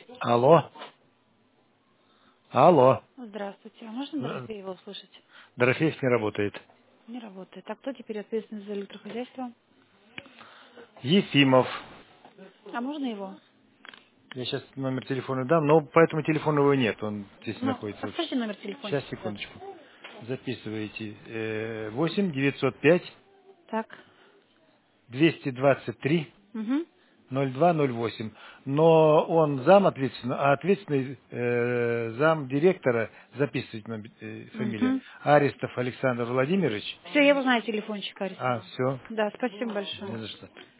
Алло. Алло. Здравствуйте. А можно Дорофеева услышать? Дорофеев не работает. Не работает. А кто теперь ответственный за электрохозяйство? Ефимов. А можно его? Я сейчас номер телефона дам, но по этому телефону его нет. Он здесь Ну, находится. подскажите номер Сейчас, телефончика. секундочку. Записываете. 8 905 Так. 223 Угу. 0208. Но он зам ответственный, а ответственный зам директора, записывайте фамилия, Угу. Арестов Александр Владимирович. Все, я узнаю телефончик А, Аристова. все. Да, спасибо большое. Не за что.